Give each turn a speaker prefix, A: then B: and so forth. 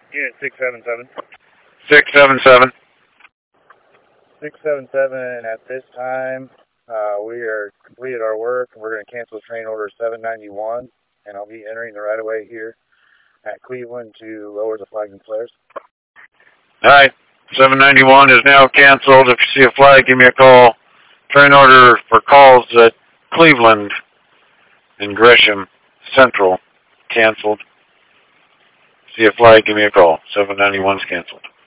A: Unit 677.
B: 677.
A: 677, at this time, we are completed our work. We're going to cancel train order 791, and I'll be entering the right-of-way here at Cleveland to lower the flags and flares.
B: All right. 791 is now canceled. If you see a flag, give me a call. Train order for calls at Cleveland and Gresham Central canceled. See a flag, give me a call. 791 is canceled.